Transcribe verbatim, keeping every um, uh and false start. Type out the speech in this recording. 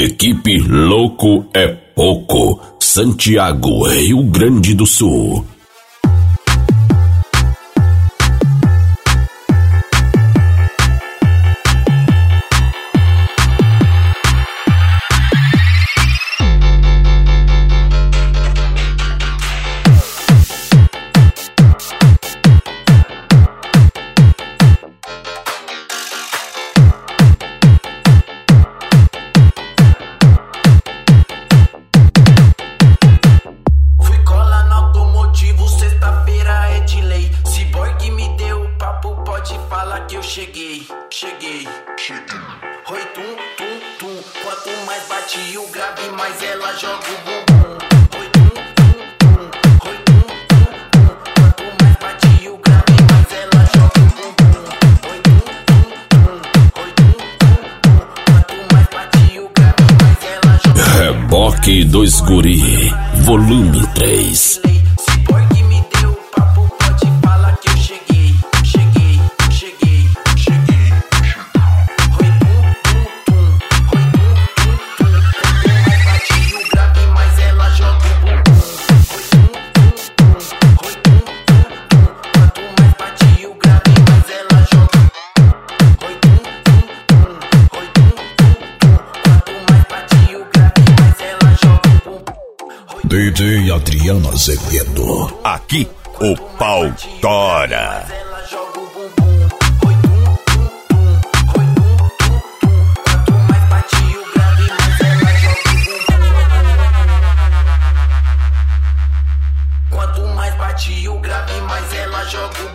Equipe Louco é Pouco, Santiago, Rio Grande do Sul. Cheguei, cheguei, cheguei. Oi, tum, tum, tum. Quanto mais bate o grave, mais ela joga o bumbum. Oi, tum, tum, tum. Oi, tum, tum, tum. Quanto mais bate o grave, mais ela joga o bumbum. Oi, tum, tum, tum. Oi, tum, tum, tum. Quanto mais bate o grave, mais ela joga o bumbum. Reboque dos Guri, volume três. D J Adriano Azevedo. Aqui o pau tora. Quanto mais bate o grave, mais ela joga o